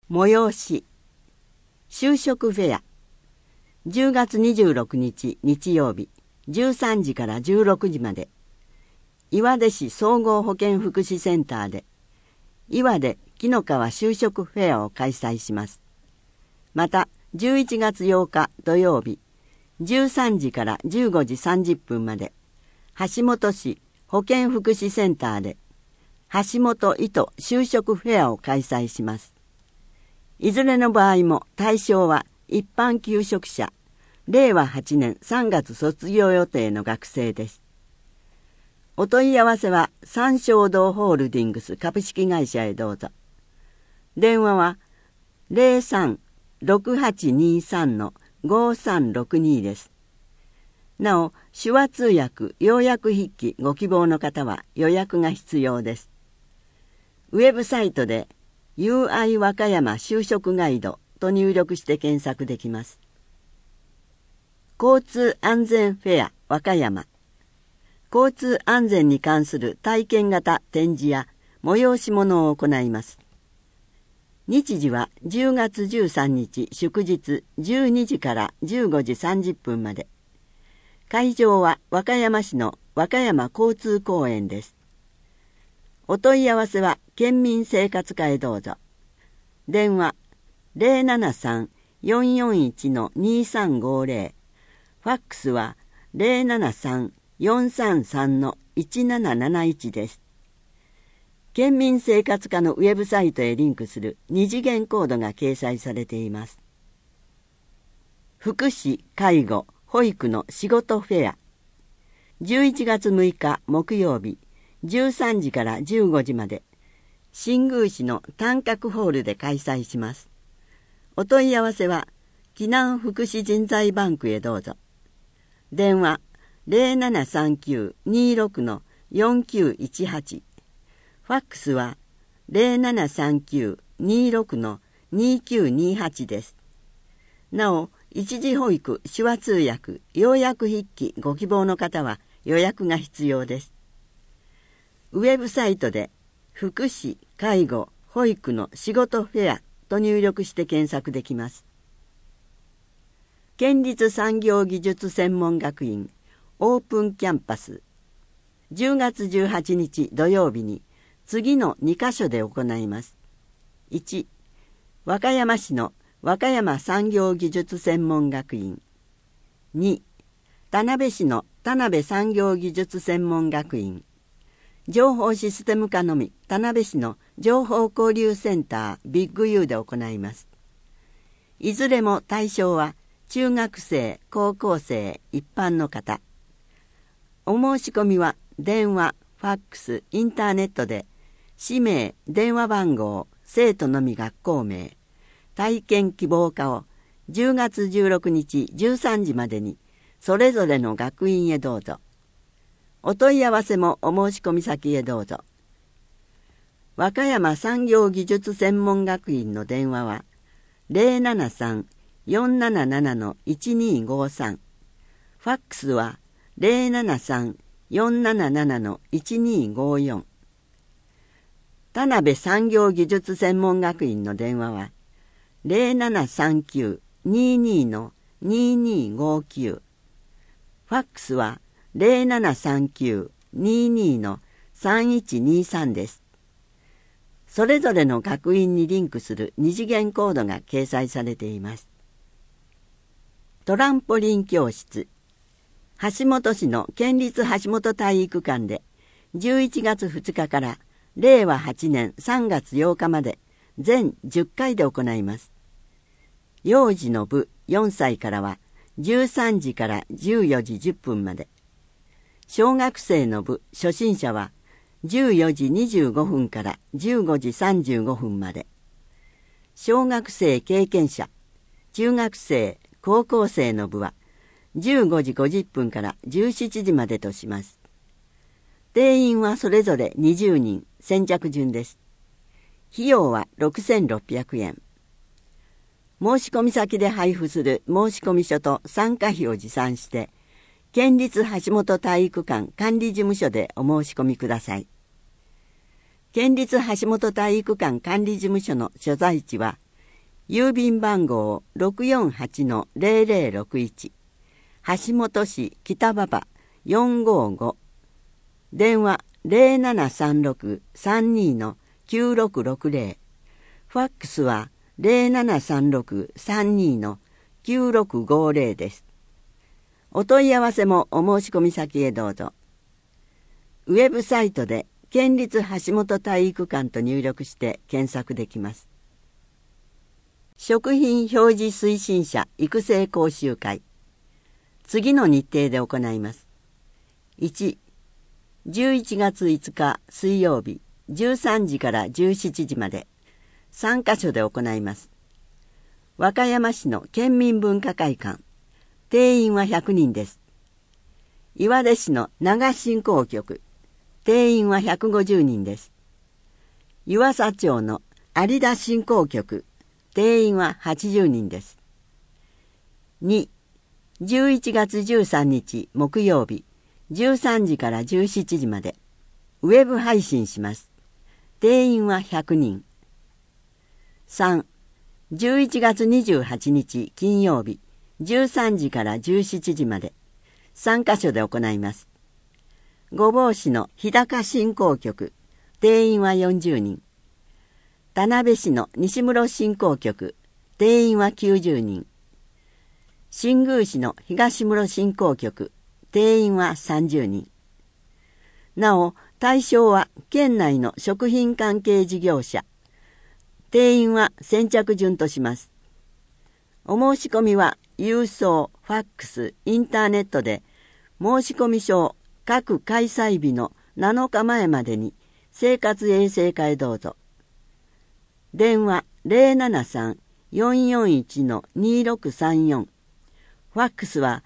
催し就職フェア10月26日日曜日13時から16時まで岩出市総合保健福祉センターで岩出紀の川就職フェアを開催します。また11月8日土曜日13時から15時30分まで橋本市保健福祉センターで橋本糸就職フェアを開催します。いずれの場合も対象は一般求職者、令和8年3月卒業予定の学生です。お問い合わせは三正堂ホールディングス株式会社へどうぞ。電話は 03-6823-5362 です。なお、手話通訳、要約筆記ご希望の方は予約が必要です。ウェブサイトでUI 和歌山就職ガイドと入力して検索できます。交通安全フェア和歌山。交通安全に関する体験型展示や催し物を行います。日時は10月13日祝日12時から15時30分まで。会場は和歌山市の和歌山交通公園です。お問い合わせは県民生活課へどうぞ。電話 073-441-2350 ファックスは 073-433-1771 です。県民生活課のウェブサイトへリンクする二次元コードが掲載されています。福祉・介護・保育の仕事フェア11月6日木曜日13時から15時まで新宮市の単角ホールで開催します。お問い合わせは紀南福祉人材バンクへどうぞ。電話 0739-26-4918 ファックスは 0739-26-2928 です。なお、一時保育、手話通訳、要約筆記ご希望の方は予約が必要です。ウェブサイトで福祉・介護・保育の仕事フェアと入力して検索できます。県立産業技術専門学院オープンキャンパス10月18日土曜日に次の2カ所で行います。1、和歌山市の和歌山産業技術専門学院。2、田辺市の田辺産業技術専門学院。情報システム科のみ田辺市の情報交流センタービッグ U で行います。いずれも対象は中学生、高校生、一般の方。お申し込みは電話、ファックス、インターネットで氏名、電話番号、生徒のみ学校名、体験希望科を10月16日13時までにそれぞれの学院へどうぞ。お問い合わせもお申し込み先へどうぞ。和歌山産業技術専門学院の電話は 073-477-1253 ファックスは 073-477-1254 田辺産業技術専門学院の電話は 0739-22-2259 ファックスは 0739-22-3123 です。それぞれの学院にリンクする二次元コードが掲載されています。トランポリン教室橋本市の県立橋本体育館で11月2日から令和8年3月8日まで全10回で行います。幼児の部4歳からは13時から14時10分まで。小学生の部初心者は14時25分から15時35分まで。小学生経験者、中学生、高校生の部は15時50分から17時までとします。定員はそれぞれ20人、先着順です。費用は6600円。申し込み先で配布する申込書と参加費を持参して、県立橋本体育館管理事務所でお申し込みください。県立橋本体育館管理事務所の所在地は、 郵便番号 648-0061 橋本市北馬場455、電話 0736-32-9660、ファックスは 0736-32-9650 です。お問い合わせもお申し込み先へどうぞ。ウェブサイトで県立橋本体育館と入力して検索できます。食品表示推進者育成講習会。次の日程で行います。1、11月5日水曜日13時から17時まで3カ所で行います。和歌山市の県民文化会館。定員は100人です。岩出市の長振興局。定員は150人です。湯浅町の有田振興局。定員は80人です。2、11月13日木曜日13時から17時までウェブ配信します。定員は100人。3、11月28日金曜日13時から17時まで3カ所で行います。御坊市の日高振興局。定員は40人。田辺市の西室振興局。定員は90人。新宮市の東室振興局。定員は30人。なお、対象は県内の食品関係事業者。定員は先着順とします。お申し込みは郵送、ファックス、インターネットで申し込み書を各開催日の7日前までに生活衛生課へどうぞ。電話 073-441-2634、ファックスは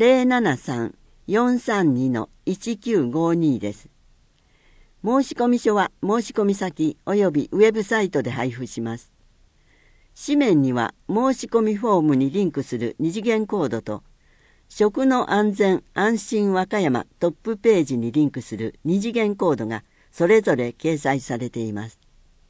073-432-1952 です。申し込み書は申し込み先およびウェブサイトで配布します。紙面には申し込みフォームにリンクする二次元コードと食の安全安心和歌山トップページにリンクする二次元コードがそれぞれ掲載されています。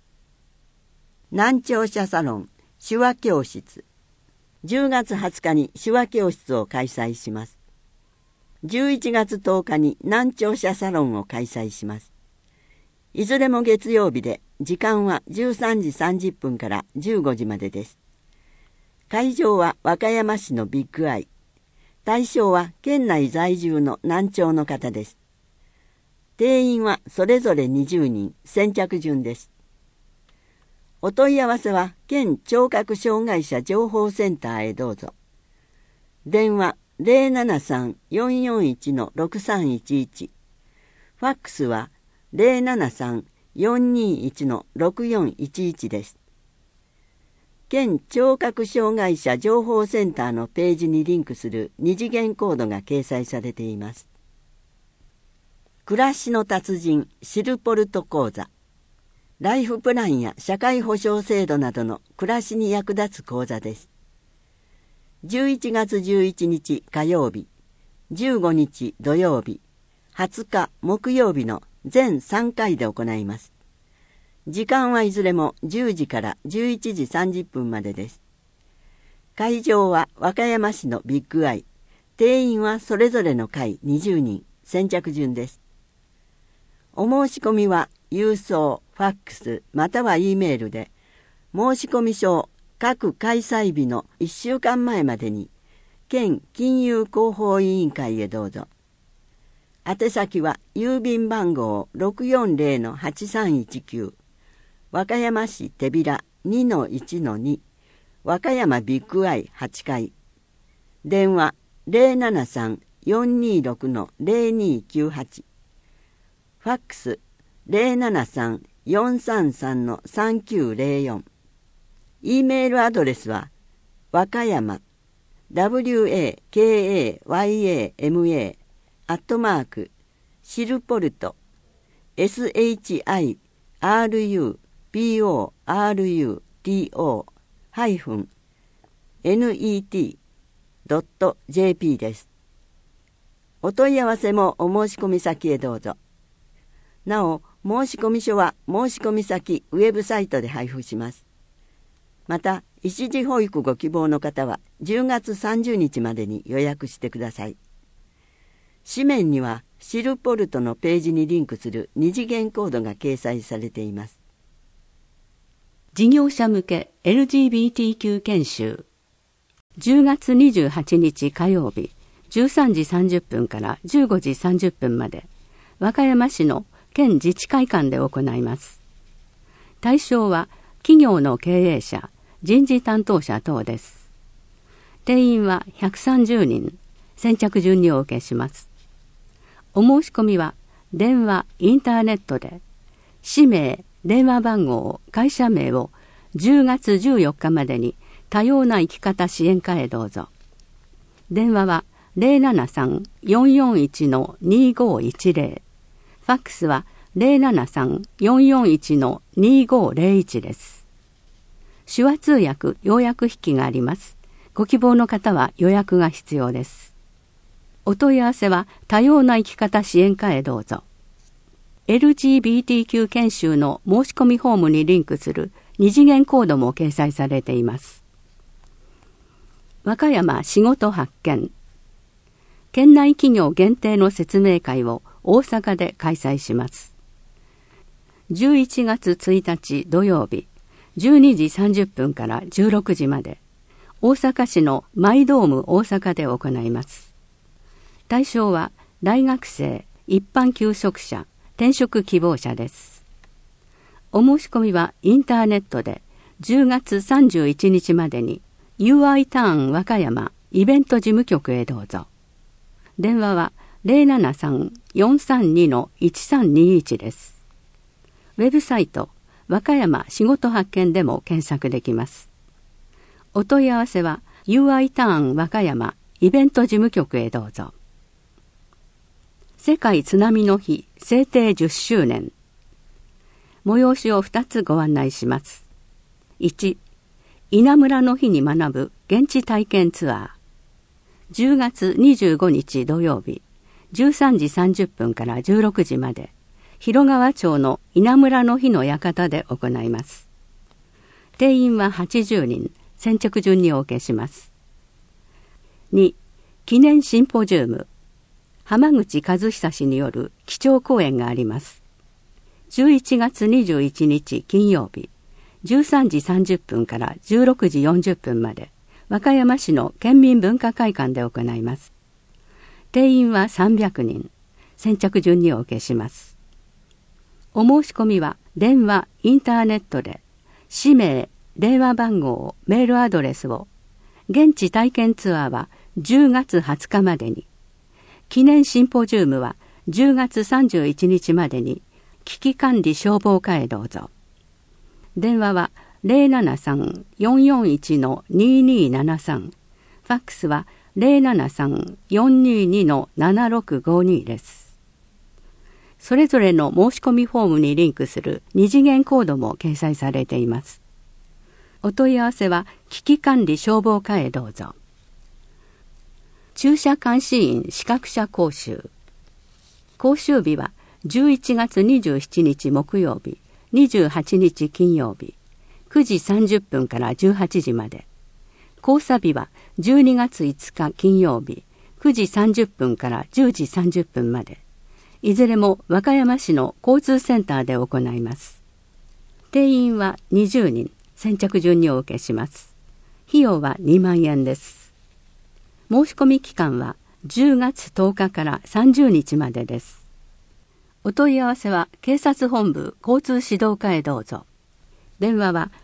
難聴者サロン手話教室。10月20日に手話教室を開催します。11月10日に難聴者サロンを開催します。いずれも月曜日で、時間は13時30分から15時までです。会場は和歌山市のビッグアイ。対象は県内在住の難聴の方です。定員はそれぞれ20人、先着順です。お問い合わせは県聴覚障害者情報センターへどうぞ。電話 073-441-6311、ファックスは 073-421-6411 です。県聴覚障害者情報センターのページにリンクする二次元コードが掲載されています。暮らしの達人シルポルト講座。ライフプランや社会保障制度などの暮らしに役立つ講座です。11月11日火曜日、15日土曜日、20日木曜日の全3回で行います。時間はいずれも10時から11時30分までです。会場は和歌山市のビッグアイ。定員はそれぞれの会20人、先着順です。お申し込みは郵送、ファックスまたは E メールで申し込み書を各開催日の1週間前までに県金融広報委員会へどうぞ。宛先は郵便番号 640-8319 和歌山市手びら 2-1-2 和歌山ビッグアイ8階。電話 073-426-0298、ファックス 073-433-3904。E メールアドレスは和歌山 wakayamaシルポルト shirupurto-net.jp です。お問い合わせもお申し込み先へどうぞ。なお、申し込み書は申し込み先ウェブサイトで配布します。また、 一時保育ご希望の方は10月30日までに予約してください。紙面にはシルポルトのページにリンクする二次元コードが掲載されています。 事業者向け LGBTQ 研修。10月28日火曜日、13時30分から15時30分まで、和歌山市の県自治会館で行います。対象は企業の経営者、人事担当者等です。定員は130人、先着順にお受けします。お申し込みは電話、インターネットで、氏名、電話番号、会社名を10月14日までに多様な生き方支援課へどうぞ。電話は 073-441-2510。ファックスは 073-441-2501 です。手話通訳、要約筆記があります。ご希望の方は予約が必要です。お問い合わせは多様な生き方支援課へどうぞ。LGBTQ 研修の申し込みフォームにリンクする二次元コードも掲載されています。和歌山仕事発見。県内企業限定の説明会を大阪で開催します。11月1日土曜日、12時30分から16時まで、大阪市のマイドーム大阪で行います。対象は大学生、一般求職者、転職希望者です。お申し込みはインターネットで10月31日までに UI ターン和歌山イベント事務局へどうぞ。電話は 073-432-1321 です。ウェブサイト和歌山仕事発見でも検索できます。お問い合わせは UI ターン和歌山イベント事務局へどうぞ。世界津波の日制定10周年。催しを2つご案内します。1、稲むらの日に学ぶ現地体験ツアー。10月25日土曜日、13時30分から16時まで、広川町の稲むらの日の館で行います。定員は80人、先着順にお受けします。2、記念シンポジウム。浜口和久氏による基調講演があります。11月21日金曜日、13時30分から16時40分まで、和歌山市の県民文化会館で行います。定員は300人、先着順にお受けします。お申し込みは電話、インターネットで、氏名、電話番号、メールアドレスを、現地体験ツアーは10月20日までに、記念シンポジウムは10月31日までに危機管理消防課へどうぞ。電話は 073-441-2273。ファックスは 073-422-7652 です。それぞれの申し込みフォームにリンクする二次元コードも掲載されています。お問い合わせは危機管理消防課へどうぞ。駐車監視員資格者講習。講習日は11月27日木曜日、28日金曜日、9時30分から18時まで。講座日は12月5日金曜日、9時30分から10時30分まで。いずれも和歌山市の交通センターで行います。定員は20人、先着順にお受けします。費用は2万円です。申し込み期間は10月10日から30日までです。お問い合わせは警察本部交通指導課へどうぞ。電話は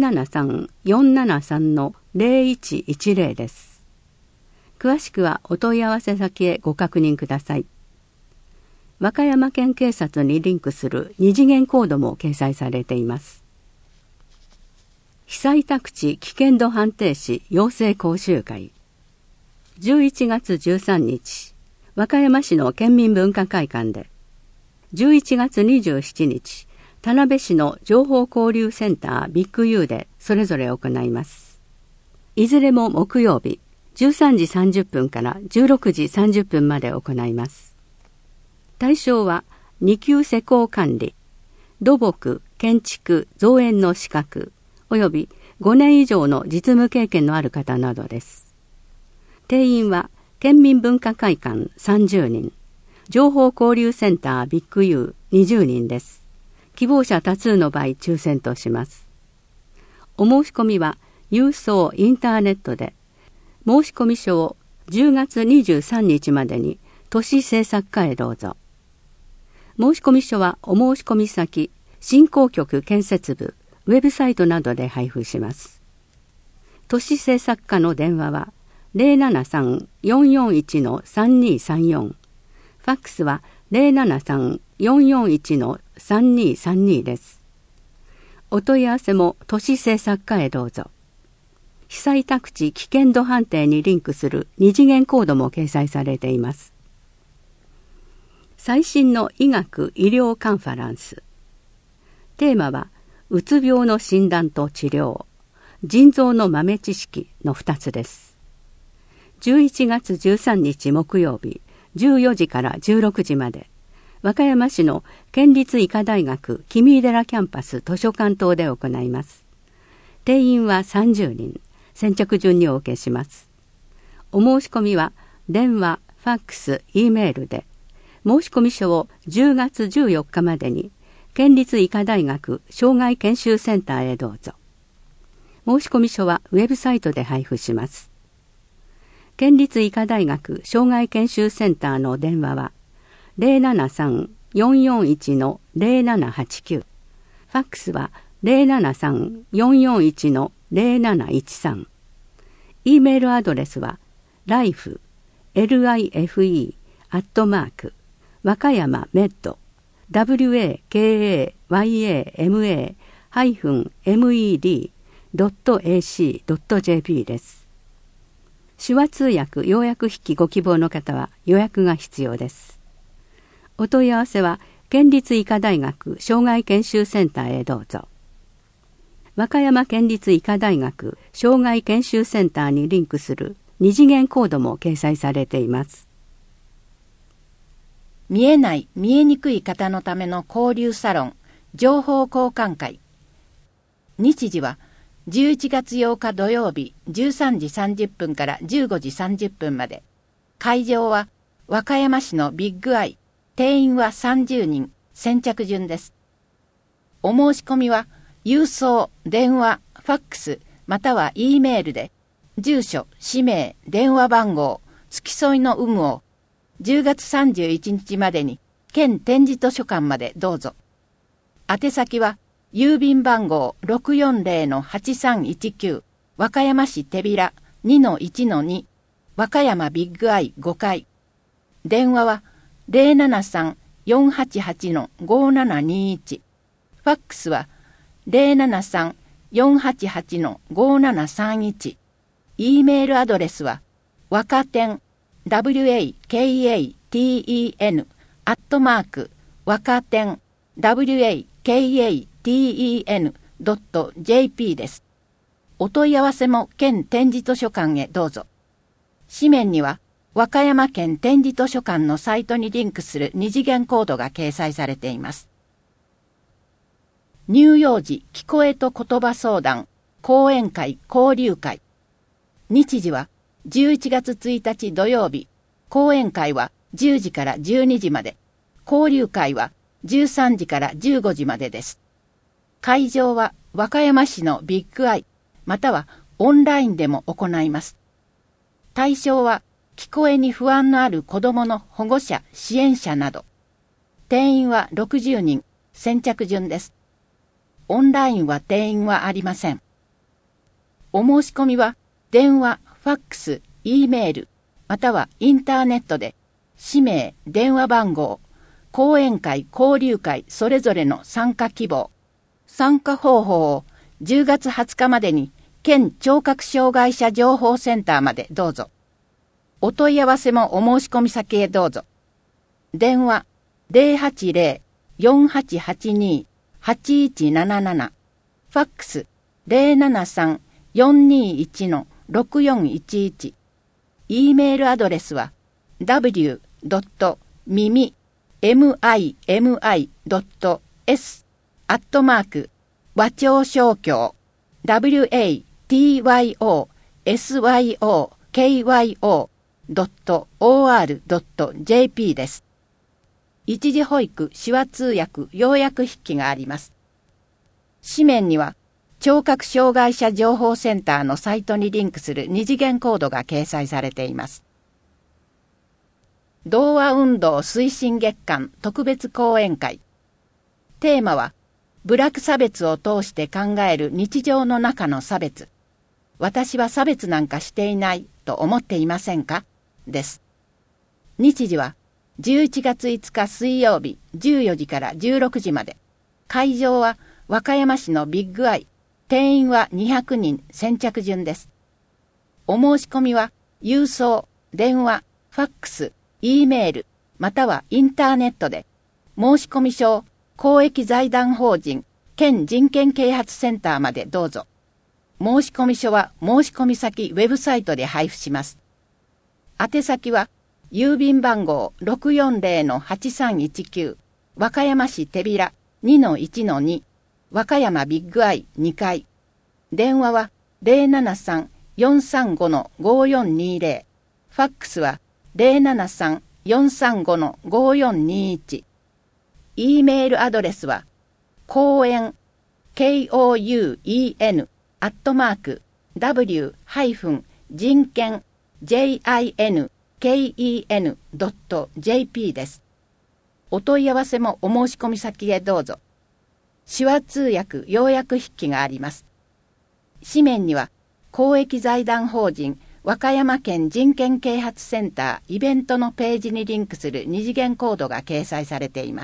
073-473-0110 です。詳しくはお問い合わせ先へご確認ください。和歌山県警察にリンクする二次元コードも掲載されています。被災宅地危険度判定士養成講習会。11月13日、和歌山市の県民文化会館で、11月27日、田辺市の情報交流センタービッグ U でそれぞれ行います。いずれも木曜日、13時30分から16時30分まで行います。対象は2級施工管理、土木、建築、造園の資格、および 5年以上の実務経験のある方などです。定員は県民文化会館30人、情報交流センタービッグ U 20人です。希望者多数の場合抽選とします。お申し込みは郵送インターネットで、申し込み書を10月23日までに都市政策課へどうぞ。申し込み書はお申し込み先、振興局建設部、ウェブサイトなどで配布します。都市政策課の電話は 073-441-3234、ファックスは 073-441-3232 です。お問い合わせも都市政策課へどうぞ。被災宅地危険度判定にリンクする2次元コードも掲載されています。最新の医学・医療カンファランス。テーマは、うつ病の診断と治療、腎臓の豆知識の2つです。11月13日木曜日、14時から16時まで、和歌山市の県立医科大学君井寺キャンパス図書館等で行います。定員は30人、先着順にお受けします。お申し込みは、電話、ファックス、Eメールで、申し込み書を10月14日までに、県立医科大学障害研修センターへどうぞ。申し込み書はウェブサイトで配布します。県立医科大学障害研修センターの電話は 073-441-0789、ファックスは 073-441-0713、Eメールアドレスは life、和歌山メッドwakayama-med.ac.jp です。手話通訳・要約筆記ご希望の方は予約が必要です。お問い合わせは県立医科大学障害研修センターへどうぞ。和歌山県立医科大学障害研修センターにリンクする2次元コードも掲載されています。 見えない、見えにくい方のための交流サロン、情報交換会。日時は11月8日土曜日13時30分から15時30分まで。会場は和歌山市のビッグアイ。定員は30人、先着順です。お申し込みは郵送、電話、ファックス、または E メールで、住所、氏名、電話番号、付き添いの有無を10月31日までに県展示図書館までどうぞ。宛先は郵便番号 640-8319 和歌山市手平 2-1-2 和歌山ビッグアイ5階。電話は 073-488-5721。ファックスは 073-488-5731。E メールアドレスはわかてんwakaten@wakaten wakaten.jp です。お問い合わせも県展示図書館へどうぞ。紙面には和歌山県展示図書館のサイトにリンクする2次元コードが掲載されています。乳幼児聞こえと言葉相談講演会交流会。日時は11月1日土曜日。講演会は10時から12時まで。交流会は13時から15時までです。会場は和歌山市のビッグアイ、またはオンラインでも行います。対象は聞こえに不安のある子どもの保護者、支援者など。定員は60人、先着順です。オンラインは定員はありません。お申し込みは電話、ファックス、E メール、またはインターネットで、氏名、電話番号、講演会、交流会、それぞれの参加希望、参加方法を10月20日までに、県聴覚障害者情報センターまでどうぞ。お問い合わせもお申し込み先へどうぞ。電話080-4882-8177、ファックス073-421-6411、E メールアドレスは w.mimi.s 和町商協 watyosykyo.or.jp です。一時保育、手話通訳、要約筆記があります。紙面には、聴覚障害者情報センターのサイトにリンクする二次元コードが掲載されています。同和運動推進月間特別講演会。テーマは、部落差別を通して考える日常の中の差別。私は差別なんかしていないと思っていませんかです。日時は11月5日水曜日14時から16時まで。会場は和歌山市のビッグアイ。定員は200人、先着順です。お申し込みは郵送、電話、ファックス、Eメール、またはインターネットで、申込書、公益財団法人、県人権啓発センターまでどうぞ。申込書は申込先ウェブサイトで配布します。宛先は、郵便番号 640-8319、和歌山市手平 2-1-2、和歌山ビッグアイ2階。電話は 073-435-5420。ファックスは 073-435-5421。E メールアドレスは、講演、KOUEN、w-, 人権、JINKEN.jp です。お問い合わせもお申し込み先へどうぞ。手話通訳、要約筆記があります。紙面には、公益財団法人和歌山県人権啓発センターイベントのページにリンクする二次元コードが掲載されています。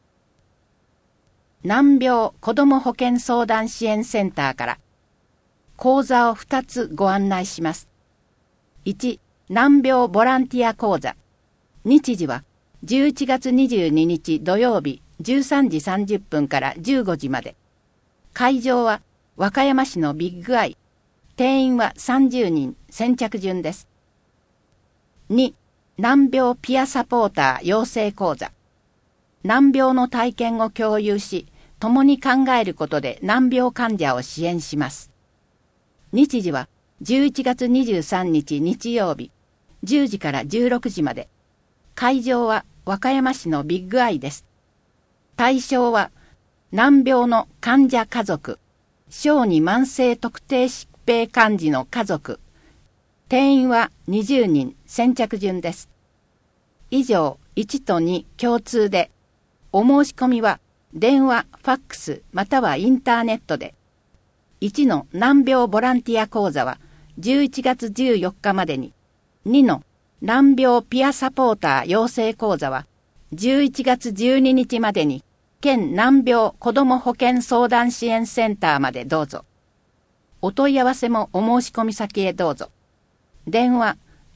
難病子ども保健相談支援センターから講座を2つご案内します。1、難病ボランティア講座。日時は11月22日土曜日13時30分から15時まで。会場は和歌山市のビッグアイ。定員は30人、先着順です。2、難病ピアサポーター養成講座。難病の体験を共有し、共に考えることで難病患者を支援します。日時は11月23日日曜日、10時から16時まで。会場は和歌山市のビッグアイです。対象は、難病の患者家族、小児慢性特定疾病患児の家族。定員は20人、先着順です。以上、1と2共通で、お申し込みは、電話、ファックス、またはインターネットで。1の難病ボランティア講座は11月14日までに、2の難病ピアサポーター養成講座は11月12日までに、県難病子ども保健相談支援センターまでどうぞ。お問い合わせもお申し込み先へどうぞ。電話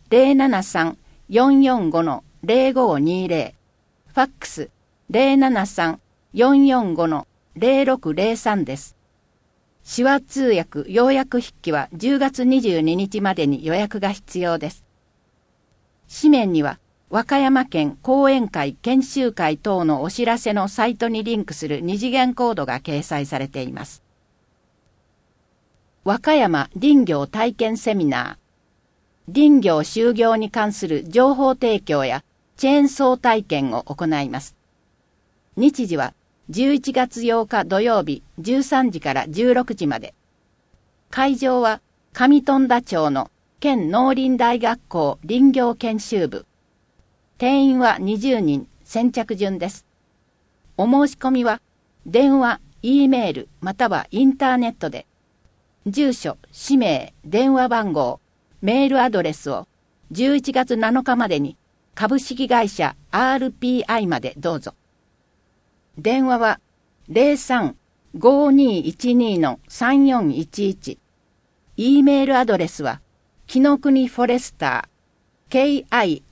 073-445-0520、ファックス 073-445-0603 です。手話通訳要約筆記は10月22日までに予約が必要です。紙面には和歌山県講演会研修会等のお知らせのサイトにリンクする二次元コードが掲載されています。和歌山林業体験セミナー。林業就業に関する情報提供やチェーンソー体験を行います。日時は11月8日土曜日13時から16時まで。会場は上富田町の県農林大学校林業研修部。定員は20人、先着順です。お申し込みは電話、Eメールまたはインターネットで。住所、氏名、電話番号、メールアドレスを11月7日までに株式会社 RPI までどうぞ。電話は 03-5212-3411。E メールアドレスはきのくにフォレスター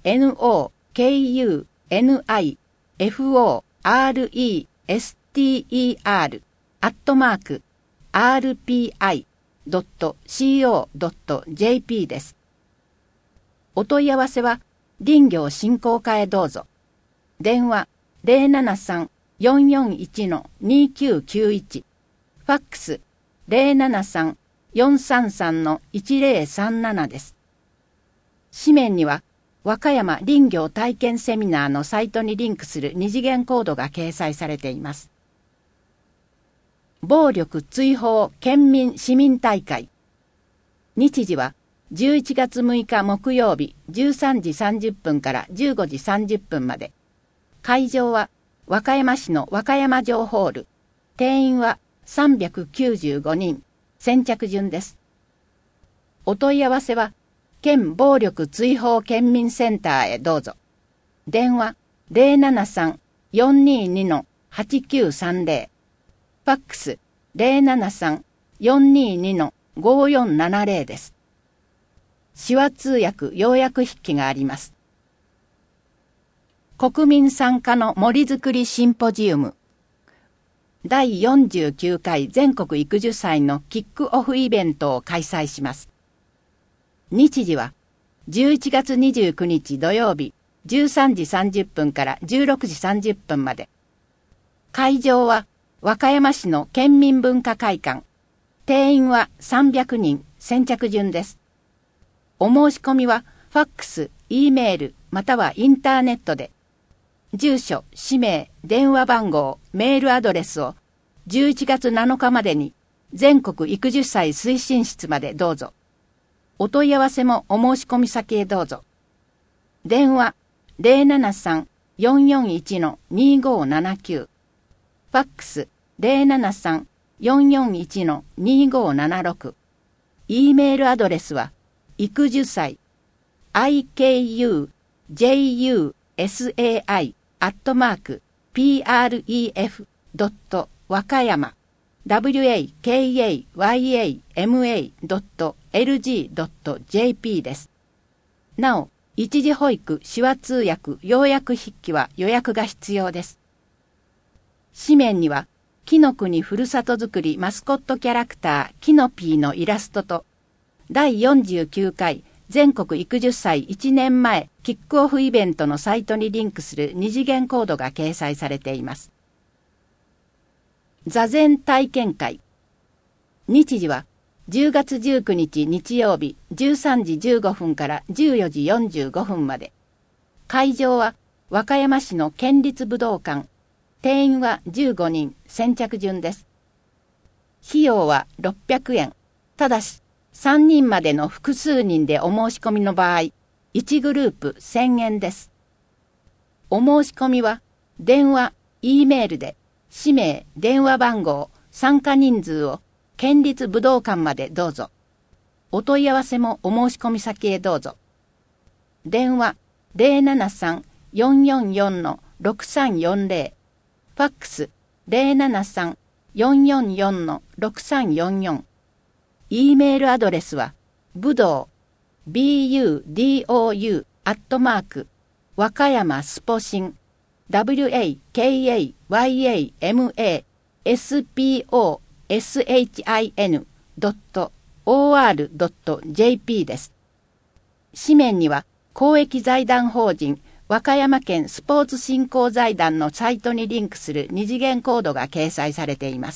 KINOFORESTER@RPI.co.jp です。お問い合わせは林業振興課へどうぞ。電話 073-441-2991。ファックス 073-433-1037 です。紙面には、和歌山林業体験セミナーのサイトにリンクする二次元コードが掲載されています。暴力追放県民市民大会。日時は11月6日木曜日13時30分から15時30分まで。会場は和歌山市の和歌山城ホール。定員は395人。先着順です。お問い合わせは、県暴力追放県民センターへどうぞ。電話073-422-8930。ファックス073-422-5470です。手話通訳要約筆記があります。国民参加の森づくりシンポジウム。第49回全国育樹祭のキックオフイベントを開催します。日時は11月29日土曜日13時30分から16時30分まで。会場は和歌山市の県民文化会館。定員は300人。先着順です。お申し込みはファックス、Eメールまたはインターネットで。住所、氏名、電話番号、メールアドレスを11月7日までに全国育樹祭推進室までどうぞ。お問い合わせもお申し込み先へどうぞ。電話073-441-2579。ファックス073-441-2576。Eメールアドレスは育樹祭 ikujusai@pref.wakayama wakayama.lg.jp です。なお、一時保育、手話通訳、要約筆記は予約が必要です。紙面には、きのくにふるさとづくりマスコットキャラクターきのぴーのイラストと、第49回全国育樹祭1年前キックオフイベントのサイトにリンクする二次元コードが掲載されています。座禅体験会。日時は10月19日日曜日13時15分から14時45分まで。会場は和歌山市の県立武道館。定員は15人。先着順です。費用は600円。ただし、3人までの複数人でお申し込みの場合、1グループ1000円です。お申し込みは、電話、Eメールで、氏名、電話番号、参加人数を、県立武道館までどうぞ。お問い合わせもお申し込み先へどうぞ。電話073-444-6340。ファックス073-444-6344。Eメールアドレスは、ぶどう、budou、和歌山スポシン、wakayama-sposhin.or.jp です。紙面には、公益財団法人、和歌山県スポーツ振興財団のサイトにリンクする二次元コードが掲載されています。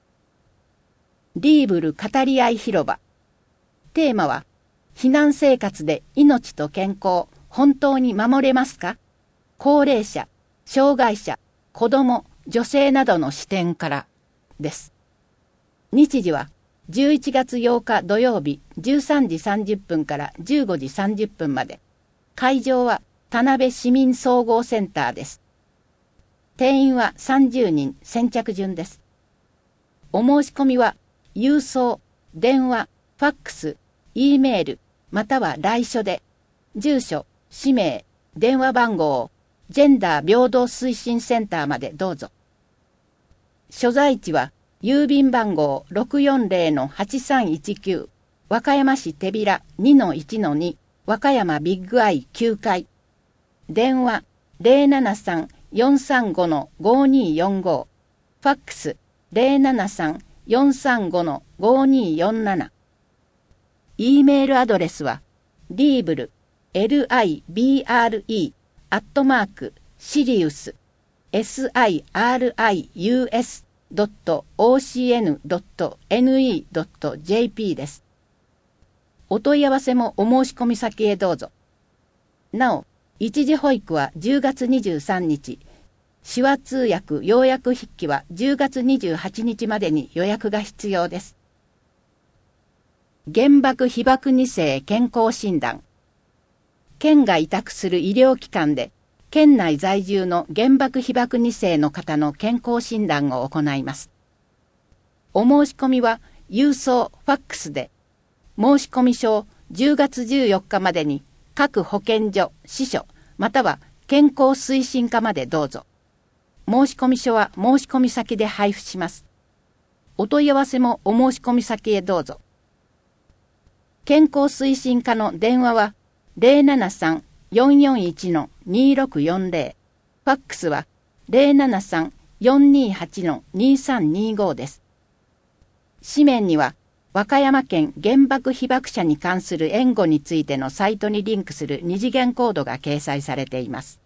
リーブル語り合い広場。テーマは、避難生活で命と健康、本当に守れますか？高齢者、障害者、子供、女性などの視点からです。日時は11月8日土曜日13時30分から15時30分まで。会場は田辺市民総合センターです。定員は30人。先着順です。お申し込みは、郵送、電話、ファックス、Eメール、または来書で、住所、氏名、電話番号をジェンダー平等推進センターまでどうぞ。所在地は、郵便番号 640-8319、和歌山市手平 2-1-2、和歌山ビッグアイ9階。電話073-435-5245。ファックス073-435-5247。Eメールアドレスは、libre、@sirius、sirius www.ocn.ne.jp です。お問い合わせもお申し込み先へどうぞ。なお、一時保育は10月23日、手話通訳要約筆記は10月28日までに予約が必要です。原爆被爆2世健康診断。県が委託する医療機関で、県内在住の原爆被爆2世の方の健康診断を行います。お申し込みは郵送・ファックスで、申込書を10月14日までに各保健所・支所または健康推進課までどうぞ。申込書は申込先で配布します。お問い合わせもお申込先へどうぞ。健康推進課の電話は 073-441-2640。ファックスは 073-428-2325 です。紙面には和歌山県原爆被爆者に関する援護についてのサイトにリンクする二次元コードが掲載されています。